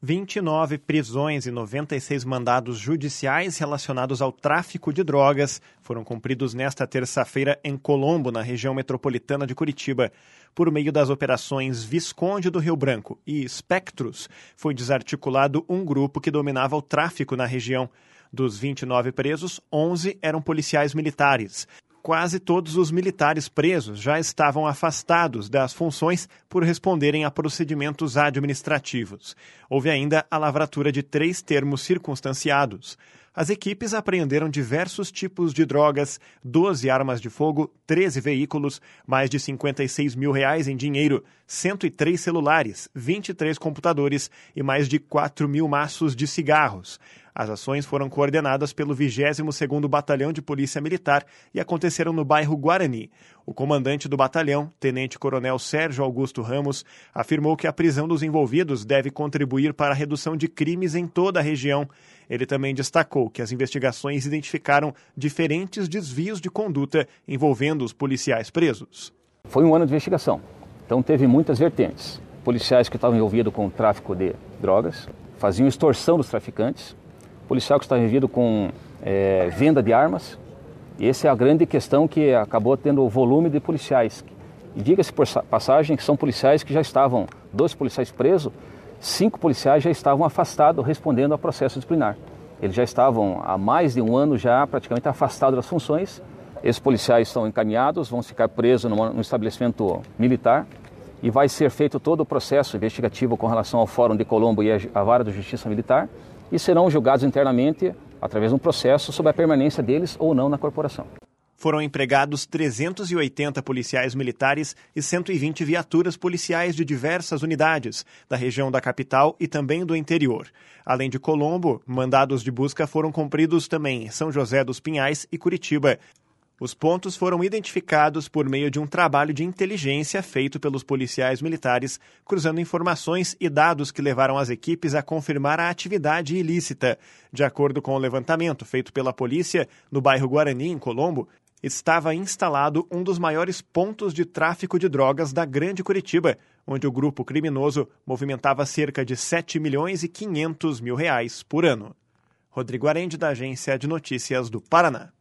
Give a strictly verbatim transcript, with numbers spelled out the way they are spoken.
vinte e nove prisões e noventa e seis mandados judiciais relacionados ao tráfico de drogas foram cumpridos nesta terça-feira em Colombo, na região metropolitana de Curitiba. Por meio das operações Visconde do Rio Branco e Espectros, foi desarticulado um grupo que dominava o tráfico na região. Dos vinte e nove presos, onze eram policiais militares. Quase todos os militares presos já estavam afastados das funções por responderem a procedimentos administrativos. Houve ainda a lavratura de três termos circunstanciados. As equipes apreenderam diversos tipos de drogas, doze armas de fogo, treze veículos, mais de cinquenta e seis mil reais em dinheiro, cento e três celulares, vinte e três computadores e mais de quatro mil maços de cigarros. As ações foram coordenadas pelo vigésimo segundo Batalhão de Polícia Militar e aconteceram no bairro Guarani. O comandante do batalhão, tenente-coronel Sérgio Augusto Ramos, afirmou que a prisão dos envolvidos deve contribuir para a redução de crimes em toda a região. Ele também destacou que as investigações identificaram diferentes desvios de conduta envolvendo os policiais presos. Foi um ano de investigação, então teve muitas vertentes. Policiais que estavam envolvidos com o tráfico de drogas, faziam extorsão dos traficantes, policial que está envolvido com é, venda de armas. E essa é a grande questão que acabou tendo o volume de policiais. E diga-se por passagem que são policiais que já estavam, dois policiais presos, cinco policiais já estavam afastados respondendo a processo disciplinar. Eles já estavam há mais de um ano já praticamente afastados das funções. Esses policiais estão encaminhados, vão ficar presos no estabelecimento militar e vai ser feito todo o processo investigativo com relação ao Fórum de Colombo e a Vara da Justiça Militar, e serão julgados internamente através de um processo sobre a permanência deles ou não na corporação. Foram empregados trezentos e oitenta policiais militares e cento e vinte viaturas policiais de diversas unidades, da região da capital e também do interior. Além de Colombo, mandados de busca foram cumpridos também em São José dos Pinhais e Curitiba. Os pontos foram identificados por meio de um trabalho de inteligência feito pelos policiais militares, cruzando informações e dados que levaram as equipes a confirmar a atividade ilícita. De acordo com o levantamento feito pela polícia, no bairro Guarani, em Colombo, estava instalado um dos maiores pontos de tráfico de drogas da Grande Curitiba, onde o grupo criminoso movimentava cerca de sete milhões e quinhentos mil reais por ano. Rodrigo Arende, da Agência de Notícias do Paraná.